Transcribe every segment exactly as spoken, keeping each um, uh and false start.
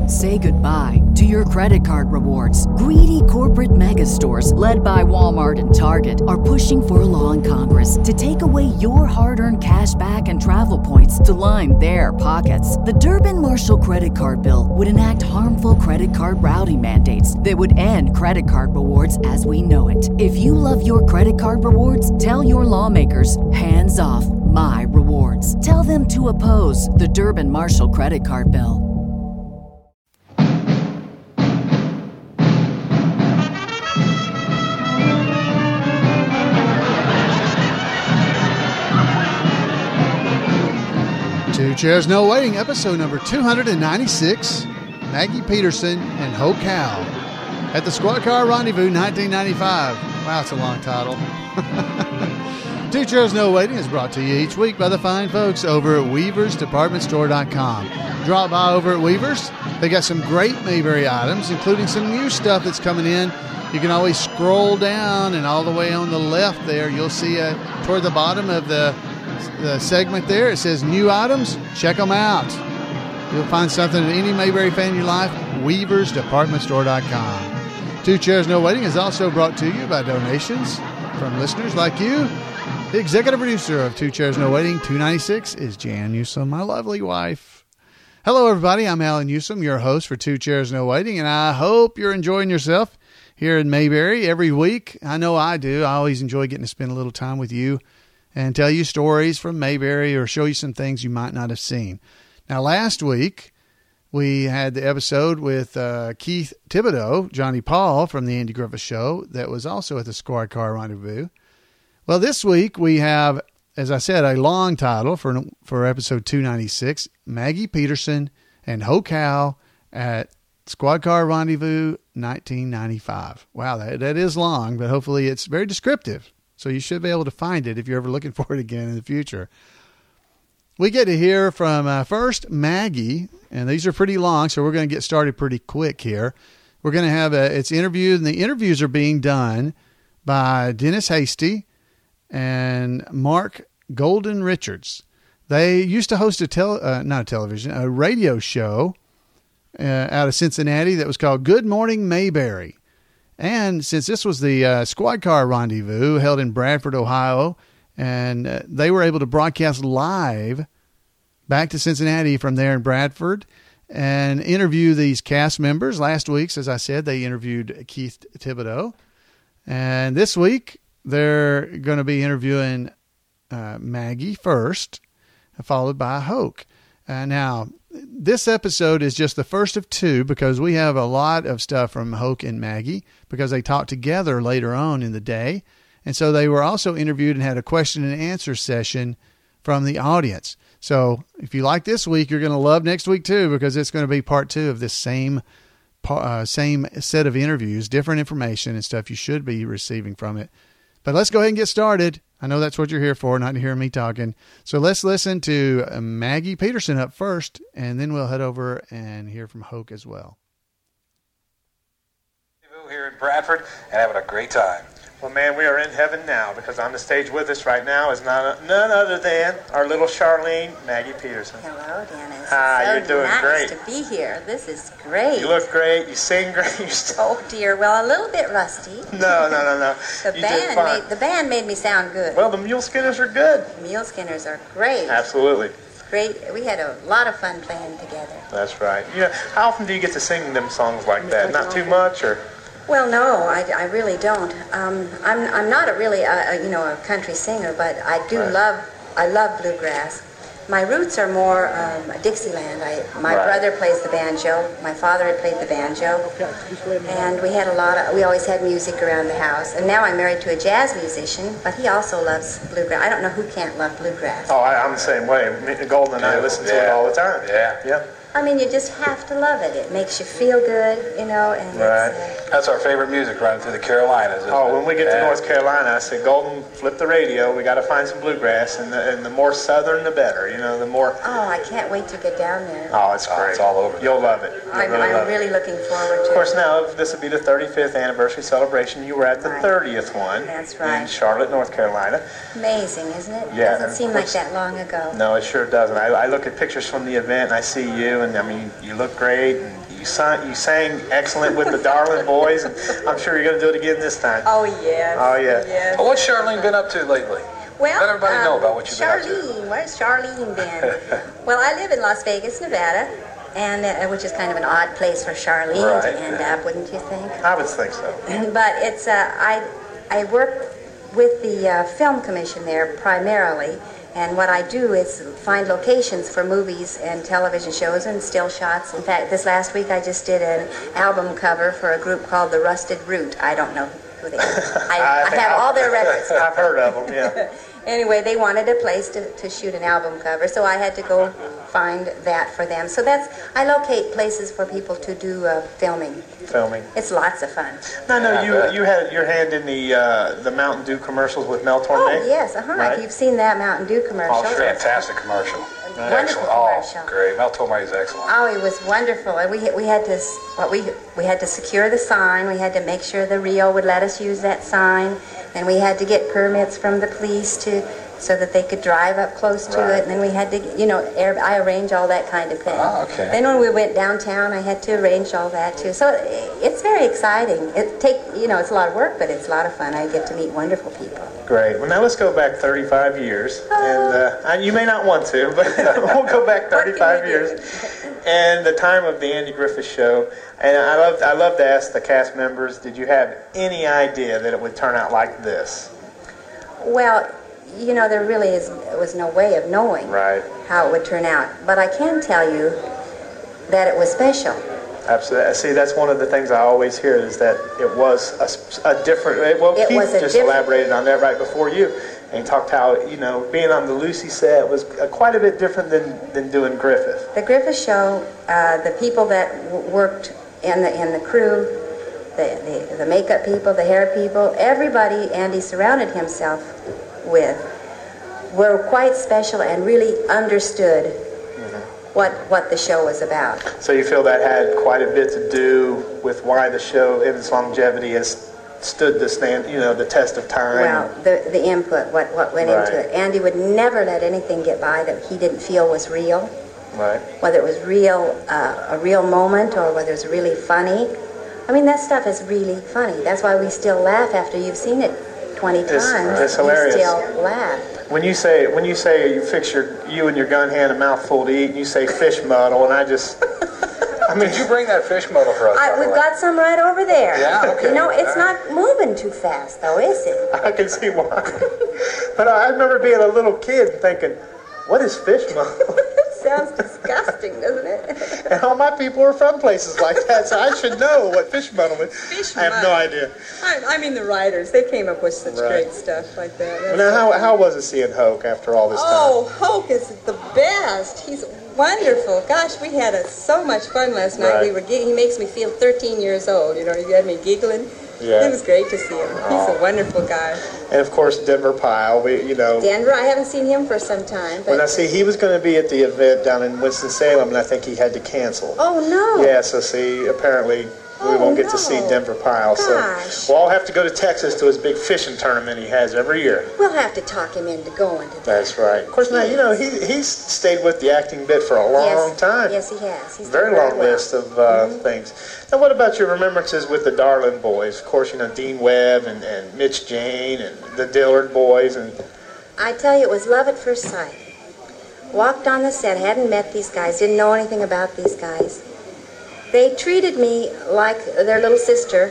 Say goodbye to your credit card rewards. Greedy corporate mega stores, led by Walmart and Target, are pushing for a law in Congress to take away your hard-earned cash back and travel points to line their pockets. The Durbin-Marshall credit card bill would enact harmful credit card routing mandates that would end credit card rewards as we know it. If you love your credit card rewards, tell your lawmakers, hands off my rewards. Tell them to oppose the Durbin-Marshall credit card bill. Two Chairs No Waiting, episode number two ninety-six, Maggie Peterson and Hoke Howe at the Squad Car Rendezvous nineteen ninety-five. Wow, it's a long title. Two Chairs No Waiting is brought to you each week by the fine folks over at Weavers Department Store dot com. Drop by over at Weavers. They got some great Mayberry items, including some new stuff that's coming in. You can always scroll down, and all the way on the left there, you'll see uh, toward the bottom of the The segment there, it says new items. Check them out. You'll find something that any Mayberry fan in your life. Weavers Department Store dot com. Two Chairs No Waiting is also brought to you by donations from listeners like you. The executive producer of Two Chairs No Waiting two ninety-six is Jan Newsom, my lovely wife. Hello, everybody. I'm Alan Newsom, your host for Two Chairs No Waiting, and I hope you're enjoying yourself here in Mayberry every week. I know I do. I always enjoy getting to spend a little time with you and tell you stories from Mayberry or show you some things you might not have seen. Now, last week, we had the episode with uh, Keith Thibodeau, Johnny Paul from the Andy Griffith Show, that was also at the Squad Car Rendezvous. Well, this week we have, as I said, a long title for for episode two ninety-six, Maggie Peterson and Hoke Howe at Squad Car Rendezvous nineteen ninety-five. Wow, that, that is long, but hopefully it's very descriptive. So you should be able to find it if you're ever looking for it again in the future. We get to hear from uh, first Maggie, and these are pretty long, so we're going to get started pretty quick here. We're going to have a, it's interviewed, and the interviews are being done by Dennis Hasty and Mark Golden Richards. They used to host a tele, uh, not a television, a radio show uh, out of Cincinnati that was called Good Morning Mayberry. And since this was the uh, Squad Car Rendezvous held in Bradford, Ohio, and uh, they were able to broadcast live back to Cincinnati from there in Bradford and interview these cast members. Last week, as I said, they interviewed Keith Thibodeau. And this week, they're going to be interviewing uh, Maggie first, followed by Hoke. Uh, now, this episode is just the first of two because we have a lot of stuff from Hoke and Maggie because they talked together later on in the day. And so they were also interviewed and had a question and answer session from the audience. So if you like this week, you're going to love next week too because it's going to be part two of this same uh, same set of interviews, different information and stuff you should be receiving from it. But let's go ahead and get started. I know that's what you're here for, not to hear me talking. So let's listen to Maggie Peterson up first, and then we'll head over and hear from Hoke as well. Here in Bradford and having a great time. Well, man, we are in heaven now because on the stage with us right now is none, none other than our little Charlene, Maggie Peterson. Hello, Dennis. Hi, so you're doing nice great. to be here. This is great. You look great. You sing great. You oh dear. Well, a little bit rusty. No, no, no, no. The you band did fine. made the band made me sound good. Well, the Mule Skinners are good. Mule Skinners are great. Absolutely. Great. We had a lot of fun playing together. That's right. You know, how often do you get to sing them songs like that? Not too much, or? Well, no, I, I really don't. Um, I'm I'm not a really uh, a, you know a country singer, but I do right. love I love bluegrass. My roots are more um, Dixieland. I, my right. brother plays the banjo. My father had played the banjo, and we had a lot of. We always had music around the house. And now I'm married to a jazz musician, but he also loves bluegrass. I don't know who can't love bluegrass. Oh, I, I'm the same way. Golden and I listen to yeah. it all the time. Yeah, yeah. I mean, you just have to love it. It makes you feel good, you know. And right. It's, uh, That's our favorite music running through the Carolinas. Isn't oh, it? when we get yeah. to North Carolina, I say, Golden, flip the radio. We got to find some bluegrass, and the, and the more southern, the better. You know, the more. Oh, I can't wait to get down there. Oh, it's great. Oh, it's all over. You'll love it. You'll I'm really, I'm love really it. looking forward to it. Of course, now this will be the thirty-fifth anniversary celebration. You were at the Right. thirtieth one. That's right. In Charlotte, North Carolina. Amazing, isn't it? Yeah, Doesn't of seem like course. that long ago. No, it sure doesn't. I, I look at pictures from the event, and I see you, and and I mean, you look great, and you sang, you sang excellent with the Darling Boys, and I'm sure you're going to do it again this time. Oh, yes. Oh, yeah. Yes. Well, what's Charlene been up to lately? Well, Let everybody um, know about what you've been up to. Charlene, where's Charlene been? Well, I live in Las Vegas, Nevada, and uh, which is kind of an odd place for Charlene Right. to end up, wouldn't you think? I would think so. But it's uh, I I work with the uh, film commission there primarily, and what I do is find locations for movies and television shows and still shots. In fact, this last week I just did an album cover for a group called The Rusted Root. I don't know who they are. I, I have all their records. I've heard of them, yeah. Anyway, they wanted a place to, to shoot an album cover, so I had to go find that for them. So that's, I locate places for people to do uh, filming. Filming. It's lots of fun. No, no, Yeah, I you bet. you had your hand in the uh, the Mountain Dew commercials with Mel Torme. Oh, yes, uh-huh. Right? You've seen that Mountain Dew commercial. Oh, fantastic commercial. Wonderful Excellent. Oh, commercial. great. Mel Torme is excellent. Oh, it was wonderful. And we we had to s- what we we had to secure the sign. We had to make sure the Rio would let us use that sign, and we had to get permits from the police to so that they could drive up close to Right. it. And then we had to, you know, air, I arrange all that kind of thing. Oh, okay. Then when we went downtown, I had to arrange all that too. So it's very exciting. It take you know, it's a lot of work, but it's a lot of fun. I get to meet wonderful people. Great. Well, now let's go back thirty-five years, and uh, you may not want to, but we'll go back thirty-five years, and the time of the Andy Griffith Show. And I love, I love to ask the cast members, did you have any idea that it would turn out like this? Well, you know, there really is was no way of knowing Right. how it would turn out. But I can tell you that it was special. Absolutely. See, that's one of the things I always hear is that it was a, s- a different. Well, It Keith was a just different- elaborated on that right before you, and he talked how you know being on the Lucy set was uh, quite a bit different than, than doing Griffith. The Griffith Show, uh, the people that w- worked in the in the crew, the, the the makeup people, the hair people, everybody Andy surrounded himself with were quite special and really understood what what the show was about. So you feel that had quite a bit to do with why the show, in its longevity, has stood the stand, you know, the test of time. Well, the the input, what what went Right. into it. Andy would never let anything get by that he didn't feel was real. Right. Whether it was real, uh, a real moment, or whether it's really funny. I mean, that stuff is really funny. That's why we still laugh after you've seen it twenty It's- times. it's hilarious. You still laugh. When you say when you say you fix your you and your gun hand a mouthful to eat, and you say fish muddle, and I just, I mean, Did you bring that fish model for us? by I, the we've way? got some right over there. Yeah, okay. You know, it's All right. not moving too fast, though, is it? I can see why. But I remember being a little kid and thinking, what is fish muddle? Sounds disgusting, doesn't it? And all my people are from places like that, so I should know what fish muddle is. Fish I have no muddle. idea. I, I mean, the writers, they came up with such Right. great stuff like that. Well, now, how, how was it seeing Hoke after all this time? Oh, Hoke is the best. He's wonderful. Gosh, we had a, so much fun last night. Right. We were gig- He makes me feel thirteen years old. You know, he had me giggling. Yeah. It was great to see him. He's a wonderful guy. And of course, Denver Pyle. We, you know, Denver, I haven't seen him for some time. But when I see he was going to be at the event down in Winston-Salem, and I think he had to cancel. Oh, no. Yeah, so see, apparently we Oh, won't get no. to see Denver Pyle. Gosh. So we'll all have to go to Texas to his big fishing tournament he has every year. We'll have to talk him into going to that. That's right. Of course, now, you know, he he's stayed with the acting bit for a long yes. time. Yes, he has. He's Very done long well. list of uh, things. Now, what about your remembrances with the Darling Boys? Of course, you know, Dean Webb and, and Mitch Jane and the Dillard Boys. And I tell you, it was love at first sight. Walked on the set, hadn't met these guys, didn't know anything about these guys. They treated me like their little sister.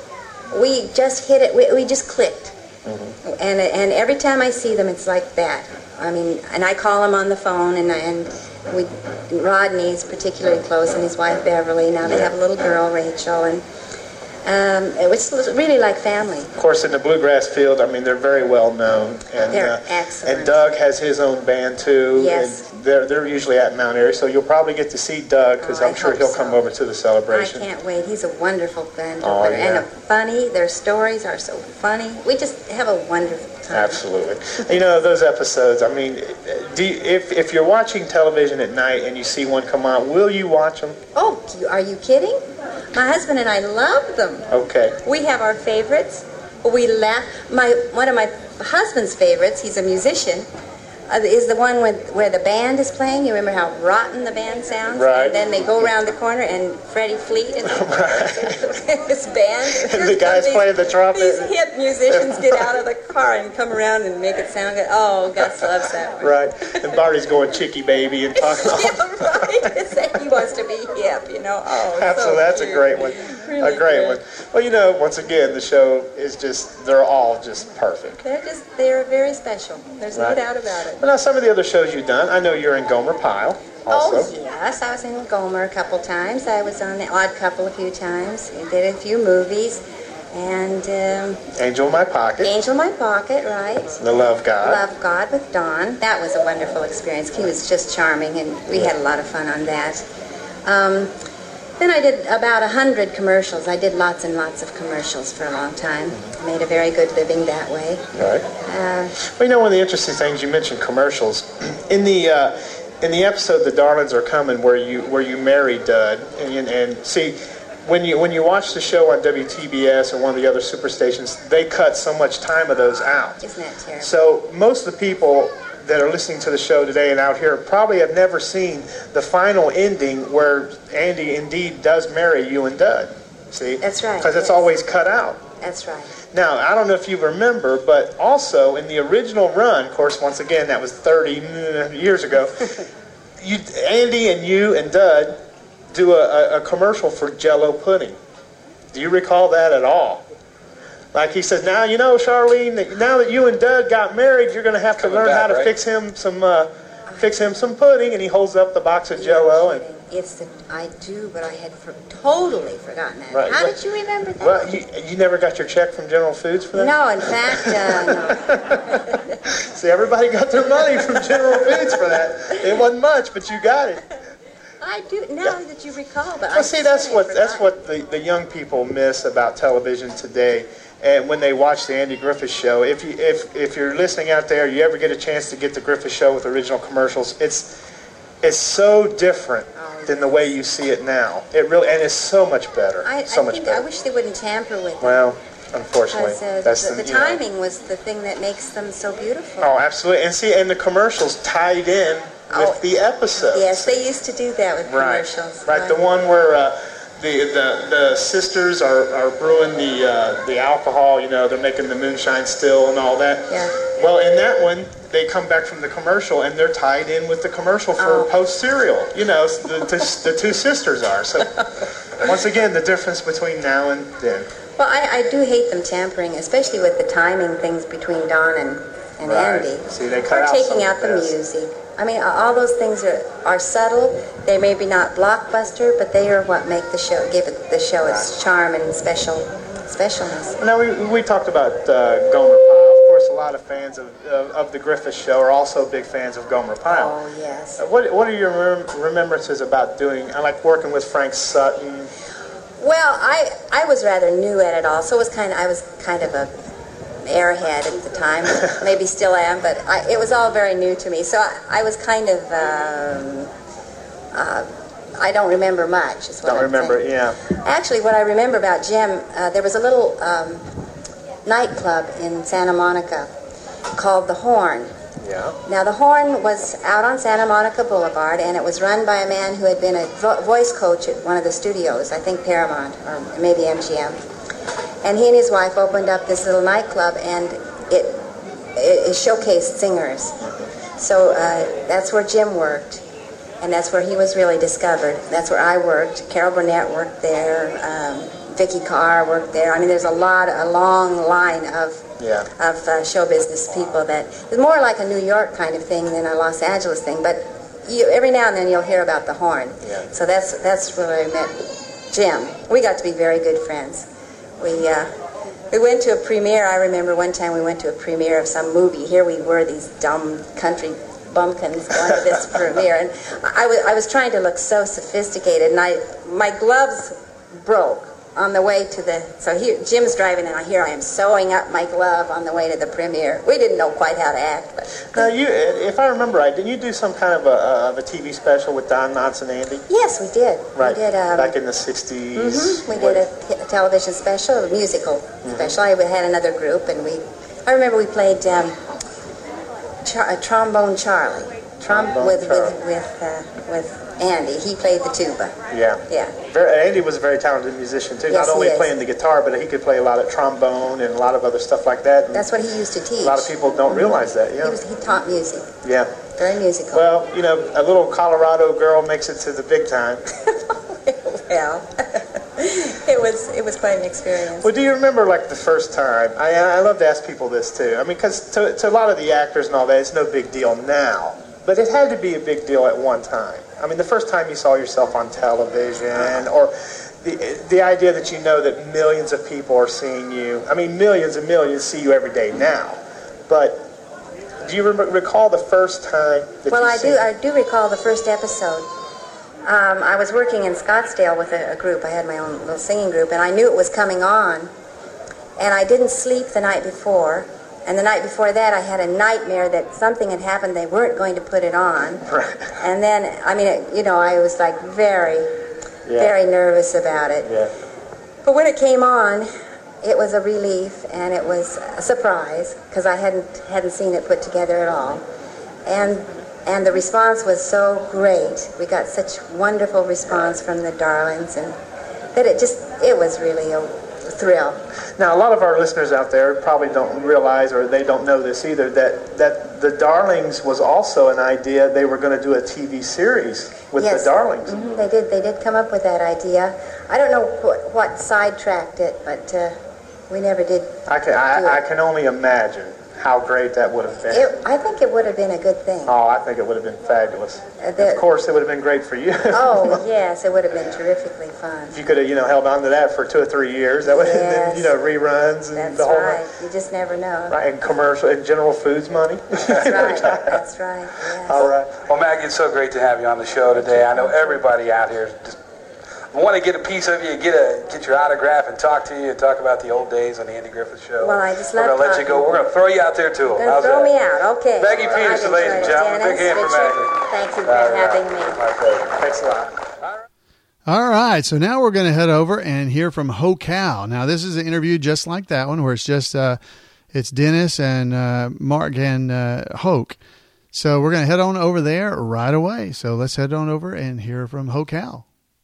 We just hit it, we, we just clicked. Mm-hmm. And and every time I see them, it's like that. I mean, and I call them on the phone, and and we, Rodney's particularly close, and his wife Beverly. Now they have a little girl, Rachel, and um, it was, it was really like family. of course, in the bluegrass field, I mean, they're very well known. And, They're uh, excellent. And Doug has his own band too. Yes. And they're they're usually at Mount Airy, so you'll probably get to see Doug because Oh, I I'm sure hope he'll so. come over to the I celebration. can't wait. He's a wonderful band Oh, and yeah. a funny. Their stories are so funny. We just have a wonderful time. Absolutely. You know, those episodes, I mean, do you, if, if you're watching television at night and you see one come on, will you watch them? Oh, do you- are you kidding? My husband and I love them. Okay. We have our favorites. We laugh. My one of my husband's favorites. He's a musician. uh, is the one with, where the band is playing. You remember how rotten the band sounds? Right. And then they go around the corner and Freddie Fleet and this band. And the guys these, playing the trumpet. These hip musicians get out of the car and come around and make it sound good. Oh, Gus loves that one. Right. And Barney's going chicky baby and talking. Yeah, right. He wants to be hip, you know. Oh, Absolutely. So That's cute. a great one. Really a great good. one. Well, you know, once again, the show is just, they're all just perfect. They're just, they're very special. There's Right. no doubt about it. But now some of the other shows you've done, I know you're in Gomer Pyle also. Oh, yes. I was in Gomer a couple times. I was on The Odd Couple a few times. I did a few movies. And um, Angel in My Pocket. Angel in My Pocket, right. The Love God. Love God with Don. That was a wonderful experience. He was just charming, and we had a lot of fun on that. Um, then I did about a hundred commercials. I did lots and lots of commercials for a long time. Made a very good living that way. Right. Uh, Well, you know, one of the interesting things, you mentioned commercials. In the uh, in the episode "The Darlings Are Coming," where you where you married Dud, and, and see, when you when you watch the show on W T B S or one of the other super stations, they cut so much time of those out. isn't that terrible? So most of the people that are listening to the show today and out here probably have never seen the final ending where Andy indeed does marry you and Dud. See? That's right, Because it's yes. always cut out. That's right. Now, I don't know if you remember, but also in the original run, of course, once again, that was thirty years ago, you, Andy and you and Dud do a, a, a commercial for Jell-O pudding. Do you recall that at all? Like he says, now, you know, Charlene, that now that you and Dud got married, you're going to have to Coming learn back, how to right? fix him some uh, fix him some pudding, and he holds up the box of Jell-O. And, It's the, I do, but I had for, totally forgotten that. Right. How did you remember that? well, you, you never got your check from General Foods for that? No, in fact, uh, no. See, everybody got their money from General Foods for that. It wasn't much, but you got it. I do, now that you recall, but I Well, see, that's totally what that's forgotten. what the, the young people miss about television today. And when they watch the Andy Griffith Show, if you if if you're listening out there, you ever get a chance to get the Griffith Show with original commercials, it's it's so different than the way you see it now. It really and it's so much better, I, so I much think better. I wish they wouldn't tamper with it. Well, unfortunately, Because uh, that's the, the you know. timing was the thing that makes them so beautiful. Oh, absolutely. And see, and the commercials tied in with Oh, the episodes. Yes, they used to do that with Right, commercials. right. The one where uh, the, the the sisters are, are brewing the uh, the alcohol. You know, they're making the moonshine still and all that. Yeah. Well, in that one, they come back from the commercial and they're tied in with the commercial for Oh. Post cereal. You know, the, the the two sisters are. So once again, the difference between now and then. Well, I, I do hate them tampering, especially with the timing things between Don and, and Right. Andy. See, they cut or out taking some out of the the best. music. I mean, all those things are, are subtle. They may be not blockbuster, but they are what make the show, give it the show its charm and special specialness. Now, we, we talked about uh, Gomer Pyle. Of course, a lot of fans of, of, of the Griffith Show are also big fans of Gomer Pyle. Oh, yes. Uh, What, what are your rem- remembrances about doing, I like working with Frank Sutton? Well, I I was rather new at it all, so it was kind of I was kind of a airhead at the time. Maybe still am, but I, it was all very new to me. So I, I was kind of um, uh, I don't remember much. Is what Don't I'm remember, saying. yeah. Actually, what I remember about Jim, uh, there was a little um, nightclub in Santa Monica called The Horn. Yeah. Now, the Horn was out on Santa Monica Boulevard, and it was run by a man who had been a vo- voice coach at one of the studios, I think Paramount, or maybe M G M. And he and his wife opened up this little nightclub, and it, it, it showcased singers. So uh, that's where Jim worked, and that's where he was really discovered. That's where I worked. Carol Burnett worked there. Um, Vicky Carr worked there. I mean, there's a lot, a long line of Yeah. of uh, show business people that it's more like a New York kind of thing than a Los Angeles thing. But you, every now and then you'll hear about the Horn. Yeah. So that's that's where I met Jim. We got to be very good friends. We uh, we went to a premiere. I remember one time we went to a premiere of some movie. Here we were, these dumb country bumpkins going to this premiere, and I was I was trying to look so sophisticated, and I my gloves broke on the way to the, so here, Jim's driving, and here I am sewing up my glove on the way to the premiere. We didn't know quite how to act, but... Now, you, if I remember right, didn't you do some kind of a, of a T V special with Don Knotts and Andy? Yes, we did. Right. We did, um, Back in the sixties. mhm, we did a, t- a television special, a musical Mm-hmm. special. I had another group, and we, I remember we played um, Char- uh, Trombone Charlie. Trom- Trombone with Charlie. with with, uh, with Andy. He played the tuba. Yeah. Yeah. Very, Andy was a very talented musician, too. Yes, Not only he is. playing the guitar, but he could play a lot of trombone and a lot of other stuff like that. And That's what he used to teach. a lot of people don't realize that, yeah. He, was, he taught music. Yeah. Very musical. Well, you know, a little Colorado girl makes it to the big time. Well, it was it was quite an experience. Well, do you remember, like, the first time? I, I love to ask people this, too. I mean, because to, to a lot of the actors and all that, it's no big deal now. But it had to be a big deal at one time. I mean, the first time you saw yourself on television, or the the idea that you know that millions of people are seeing you. I mean, millions and millions see you every day now. But do you rem- recall the first time that well, you I seen- do. I do recall the first episode. Um, I was working in Scottsdale with a, a group. I had my own little singing group, and I knew it was coming on. And I didn't sleep the night before. And the night before that, I had a nightmare that something had happened. They weren't going to put it on. Right. And then, I mean, it, you know, I was like very, Yeah. very nervous about it. Yeah. But when it came on, it was a relief and it was a surprise because I hadn't hadn't seen it put together at all. And and the response was so great. We got such wonderful response from the Darlings, and that it just it was really a thrill. Now, a lot of our listeners out there probably don't realize, or they don't know this either, that, that the Darlings was also an idea. They were going to do a T V series with Yes. the Darlings. Mhm, they did. They did come up with that idea. I don't know what, what sidetracked it, but uh, we never did. I can do I, I it. can only imagine how great that would have been. It, I think it would have been a good thing. Oh, I think it would have been fabulous. Uh, the- of course, it would have been great for you. Oh yes, it would have been terrifically fun. If you could have, you know, held on to that for two or three years, that would have Yes. been, you know, reruns and That's the whole right. You just never know. right, and commercial and General Foods money. That's right. That's right. Yes. All right. Well, Maggie, it's so great to have you on the show today. I know everybody out here just want to get a piece of you, get a get your autograph, and talk to you, and talk about the old days on the Andy Griffith Show. Well, I just We're love gonna let you go. talking. We're gonna throw you out there too. Gonna How's throw that? me out. Okay. Maggie I've Peterson, ladies and enjoyed it. gentlemen. Big Dennis, hand for Richard, Maggie. thank you for All right. having me. My pleasure. Thanks a lot. All right, so now we're going to head over and hear from Ho-Cal. Now, this is an interview just like that one, where it's just uh, it's Dennis and uh, Mark and uh, Hoke. So we're going to head on over there right away. So let's head on over and hear from Ho-Cal.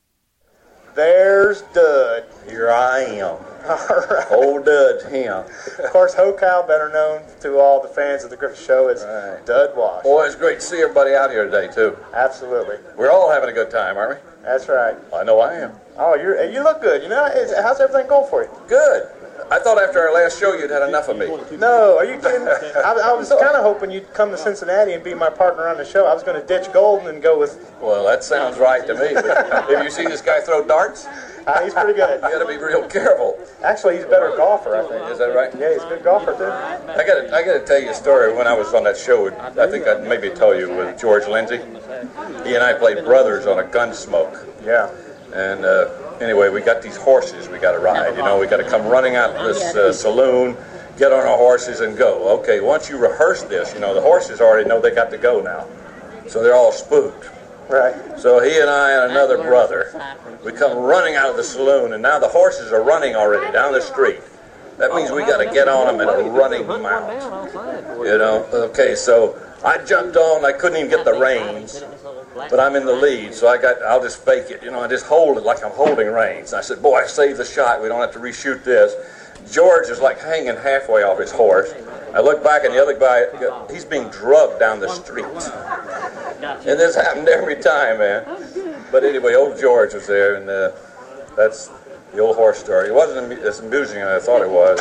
There's Dud. Here I am. All right. Old Dud's him. Of course, Ho-Cal, better known to all the fans of the Griffith Show as Right. Dud Wash. Boy, it's great to see everybody out here today, too. Absolutely. We're all having a good time, aren't we? That's right. I know I am. Oh, you're you look good. You know, is, how's everything going for you? Good. I thought after our last show you'd had enough of me. No, are you kidding? I, I was kind of hoping you'd come to Cincinnati and be my partner on the show. I was going to ditch Golden and go with. Well, that sounds right to me. But have you seen this guy throw darts? Uh, he's pretty good. You got to be real careful. Actually, he's a better golfer, I think. Is that right? Yeah, he's a good golfer too. I got to I got to tell you a story. When I was on that show, with, I think I maybe told you with George Lindsay. He and I played brothers on a Gunsmoke. Yeah. And uh, anyway, we got these horses we got to ride. You know, we got to come running out to this uh, saloon, get on our horses, and go. Okay, once you rehearse this, you know, the horses already know they got to go now. So they're all spooked. Right. So he and I and another brother, we come running out of the saloon, and now the horses are running already down the street. That means we got to get on them in a running mount. You know, okay, so I jumped on, I couldn't even get the reins, but I'm in the lead, so I got, I'll just fake it, you know, I just hold it like I'm holding reins. I said, boy, I saved the shot, we don't have to reshoot this. George is like hanging halfway off his horse. I look back and the other guy, he's being drugged down the street. And this happened every time, man. But anyway, old George was there, and uh, that's the old horse story. It wasn't as amusing as I thought it was.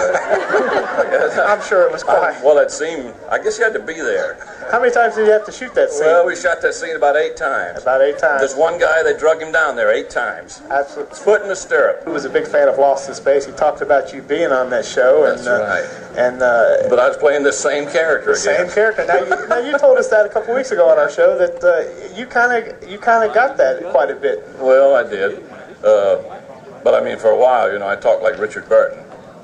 I'm sure it was quite. Well, it seemed, I guess you had to be there. How many times did you have to shoot that scene? Well, we shot that scene about eight times. About eight times. This one guy, they drug him down there eight times. Absolutely. Foot in the stirrup. Who was a big fan of Lost in Space. He talked about you being on that show. And, That's uh, right. And uh, But I was playing this same character the again. same character. Now you, now you told us that a couple weeks ago on our show that uh, you kind of you kind of got that quite a bit. Well, I did. Uh, but I mean, for a while, you know, I talked like Richard Burton.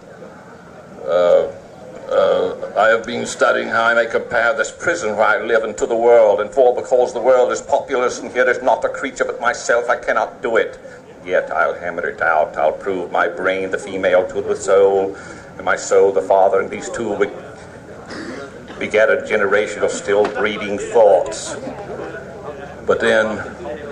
Uh, uh, I have been studying how I may compare this prison where I live into the world, and for because the world is populous and here is not a creature but myself, I cannot do it. Yet I'll hammer it out. I'll prove my brain the female to the soul, and my soul the father, and these two will be... begat a generation of still breeding thoughts. But then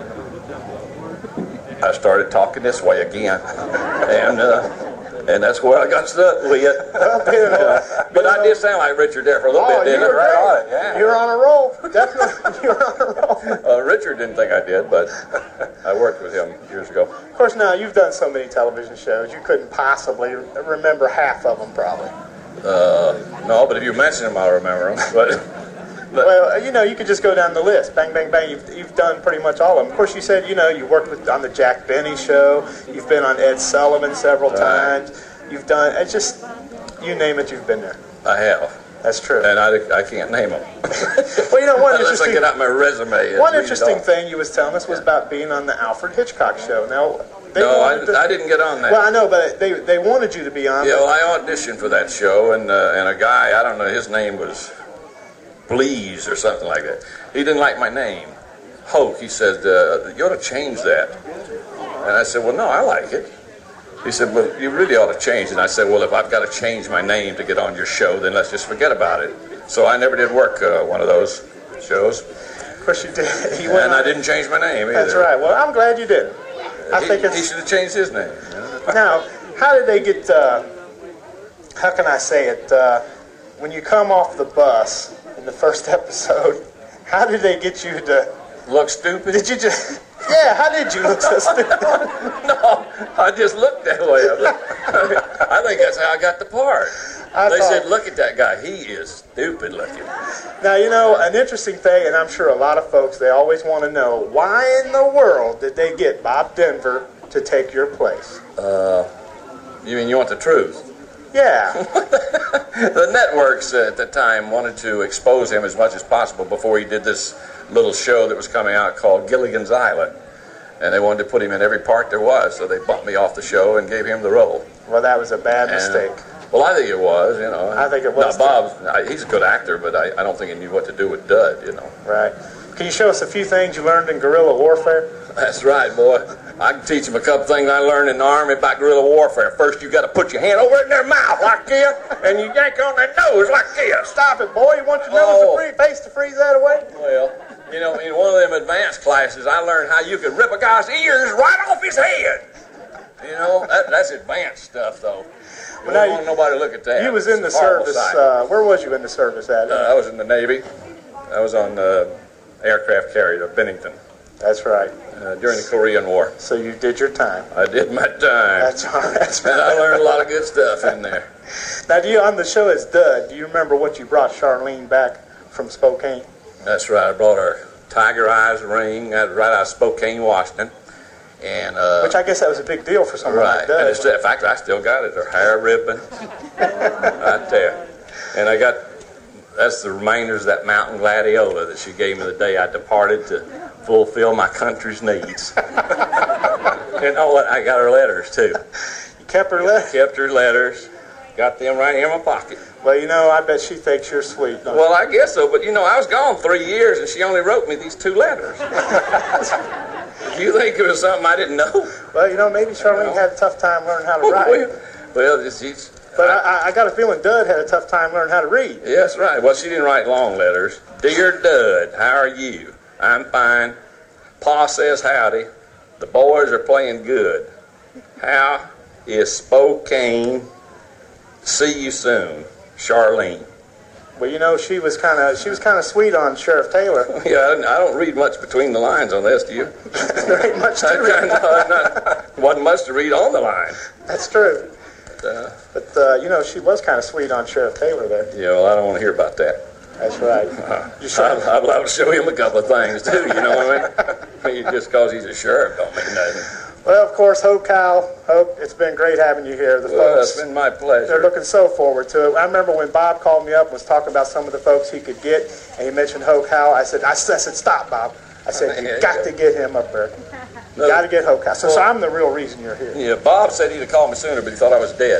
I started talking this way again, and uh, and that's where I got stuck with it. But I did sound like Richard there for a little Oh, bit, you didn't were I? right. Yeah. You were on a roll. Definitely, you were on a roll. Uh, Richard didn't think I did, but I worked with him years ago. Of course, now you've done so many television shows, you couldn't possibly remember half of them, probably. Uh, no, but if you mention them, I'll remember them. But, but Well, you know, you could just go down the list. Bang, bang, bang. You've, you've done pretty much all of them. Of course, you said, you know, you worked with on the Jack Benny show. You've been on Ed Sullivan several Right. times. You've done, it's just, you name it, you've been there. I have, That's true. and I, I can't name them. Well, you know, one Unless I interesting, get out my resume. and one read it interesting off. thing you was telling us was about being on the Alfred Hitchcock show. Now, they No, wanted I, to- I didn't get on that. Well, I know, but they they wanted you to be on. Yeah, but- well, I auditioned for that show, and uh, and a guy, I don't know, his name was Bleeze or something like that. He didn't like my name. Hoke, he said, uh, you ought to change that. And I said, well, no, I like it. He said, well, you really ought to change it. And I said, well, if I've got to change my name to get on your show, then let's just forget about it. So I never did work uh, one of those shows. Of course, you did. You went And I on- didn't change my name either. That's right. Well, I'm glad you did. I He, think he it's should have changed his name. now. How did they get? Uh, how can I say it? Uh, when you come off the bus in the first episode, how did they get you to? Look stupid? Did you just? Yeah. How did you look so stupid? No, I just looked that way. I think that's how I got the part. I They thought- said, look at that guy. He is stupid looking. Now, you know, an interesting thing, and I'm sure a lot of folks, they always want to know, why in the world did they get Bob Denver to take your place? Uh, you mean you want the truth? Yeah. The networks uh, at the time wanted to expose him as much as possible before he did this little show that was coming out called Gilligan's Island. And they wanted to put him in every part there was, so they bumped me off the show and gave him the role. Well, that was a bad And, mistake. Well, I think it was, you know. I think it was, Now, Bob, I- he's a good actor, but I, I don't think he knew what to do with Dud, you know. Right. Can you show us a few things you learned in guerrilla warfare? That's right, boy. I can teach them a couple things I learned in the Army about guerrilla warfare. First, you got to put your hand over in their mouth like this, and you yank on their nose like this. Stop it, boy. You want your nose Oh. to free, face to freeze that away? Well, you know, in one of them advanced classes, I learned how you could rip a guy's ears right off his head. You know, that, that's advanced stuff, though. You Well, now don't want nobody to look at that. You was in the It's a horrible service. sight. Uh, where was you in the service at? Uh, I was in the Navy. I was on the aircraft carrier, the Bennington, That's right. uh, during the Korean War. So you did your time. I did my time. That's all right. That's And I right. learned a lot of good stuff in there. Now, do you on the show as Dud? Do you remember what you brought Charlene back from Spokane? That's right. I brought her Tiger Eyes ring uh, right out of Spokane, Washington. And, uh, Which I guess that was a big deal for someone right. like And Dud. it's, in fact, I still got it. Her hair ribbon. Right there. And I got, that's the remainders of that Mountain Gladiola that she gave me the day I departed to fulfill my country's needs. And oh, I got her letters, too. You kept her letter? Kept her letters. Got them right in my pocket. Well, you know, I bet she thinks you're sweet. Don't Well, I guess so, but you know, I was gone three years and she only wrote me these two letters. You think it was something I didn't know? you? Well, you know, maybe Charlene had a tough time learning how to write. Well, well it's, it's, But I, I got a feeling Dud had a tough time learning how to read. yes, right. Well, she didn't write long letters. Dear Dud, how are you? I'm fine. Pa says howdy. The boys are playing good. How is Spokane? See you soon, Charlene. Well, you know, she was kind of she was kind of sweet on Sheriff Taylor. Yeah, I, I don't read much between the lines on this, do you? There ain't much to I, read. no, not, wasn't much to read on the line. That's true. Uh, But, uh, you know, she was kind of sweet on Sheriff Taylor there. yeah, well, I don't want to hear about that. That's right. Uh, You should- I'd, I'd love to show him a couple of things, too, you know what I mean? Just because he's a sheriff don't mean nothing. Well, of course, Hope Kyle, Hope, it's been great having you here. The Well, folks, it's been my they're pleasure. looking so forward to it. I remember when Bob called me up and was talking about some of the folks he could get, and he mentioned Hope Kyle. I said, I, said- I said, stop, Bob. I said, you Yeah, got yeah. to get him up there. You No. got to get Hope Kyle. So, so Well- I'm the real reason you're here. Yeah, Bob said he'd have called me sooner, but he thought I was dead.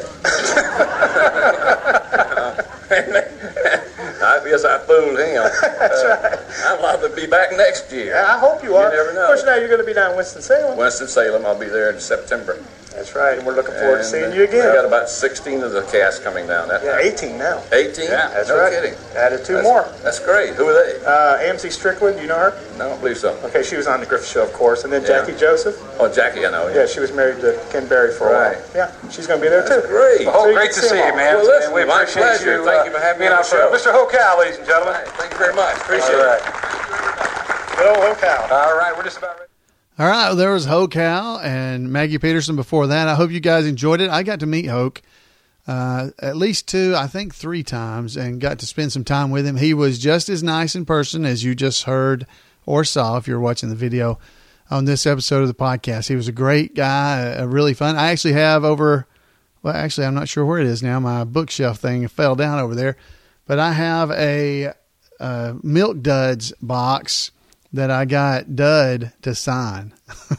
I guess I fooled him. That's right. I'd love to be back next year. I hope you are. You never know. Of course, now you're going to be down in Winston-Salem. Winston-Salem, I'll be there in September. That's right, and we're looking forward And, to seeing uh, you again. We got about sixteen of the cast coming down. That Yeah, eighteen now. eighteen? Yeah, That's no right. kidding. Added two That's, more. That's great. Who are they? Uh, A M C Strickland, you know her? No, I don't believe so. Okay, she was on the Griffith Show, of course, and then Yeah. Jackie Joseph. Oh, Jackie, I know. Yeah, she was married to Ken Berry for a Right. while. Yeah, she's going to be there That's too. great. Well, Hope, So you great can to see see them you, all. man. Well, listen, and we my appreciate pleasure. you. Thank uh, you for having me being on on the for show. Mister Hocal, ladies and gentlemen. Right. Thank you very much. Appreciate All it. right. Good old Hocal. All right, we're just about ready. All right, well, there was Hocal and Maggie Peterson before that. I hope you guys enjoyed it. I got to meet Hoke uh, at least two, I think three times, and got to spend some time with him. He was just as nice in person as you just heard or saw if you're watching the video on this episode of the podcast. He was a great guy, a really fun. I actually have over, well, actually, I'm not sure where it is now. My bookshelf thing fell down over there, but I have a, a Milk Duds box that I got Dud to sign.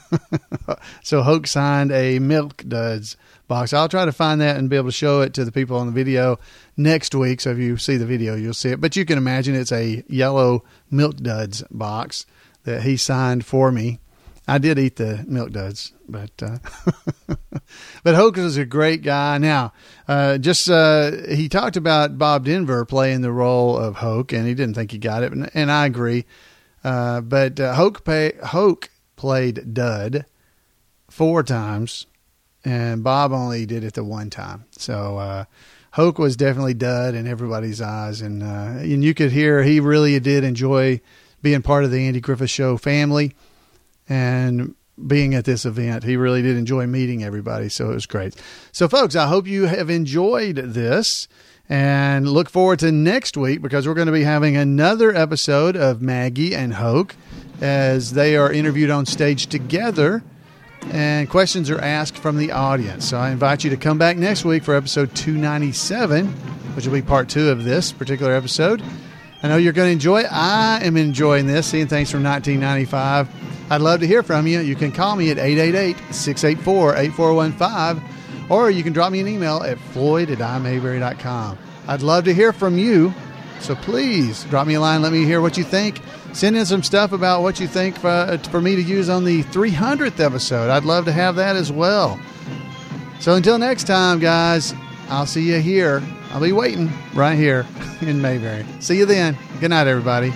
So Hoke signed a Milk Duds box. I'll try to find that and be able to show it to the people on the video next week. So if you see the video, you'll see it. But you can imagine it's a yellow Milk Duds box that he signed for me. I did eat the Milk Duds, but uh, but Hoke is a great guy. Now, uh, just uh, he talked about Bob Denver playing the role of Hoke, and he didn't think he got it, and, and I agree. Uh, but uh, Hoke, pay, Hoke played Dud four times, and Bob only did it the one time. So uh, Hoke was definitely Dud in everybody's eyes, and uh, and you could hear he really did enjoy being part of the Andy Griffith Show family and being at this event. He really did enjoy meeting everybody, so it was great. So, folks, I hope you have enjoyed this. And look forward to next week because we're going to be having another episode of Maggie and Hoke as they are interviewed on stage together and questions are asked from the audience. So I invite you to come back next week for episode two ninety-seven, which will be part two of this particular episode. I know you're going to enjoy it. I am enjoying this, seeing things from nineteen ninety-five. I'd love to hear from you. You can call me at eight eight eight, six eight four, eight four one five. Or you can drop me an email at floyd at i mayberry dot com. I'd love to hear from you, so please drop me a line. Let me hear what you think. Send in some stuff about what you think for, for me to use on the three hundredth episode. I'd love to have that as well. So until next time, guys, I'll see you here. I'll be waiting right here in Mayberry. See you then. Good night, everybody.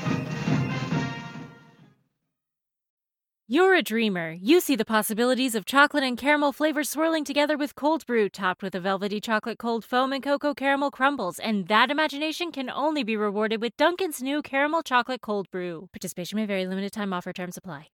You're a dreamer. You see the possibilities of chocolate and caramel flavors swirling together with cold brew, topped with a velvety chocolate cold foam and cocoa caramel crumbles. And that imagination can only be rewarded with Dunkin's new caramel chocolate cold brew. Participation may vary. Limited time offer. Terms apply.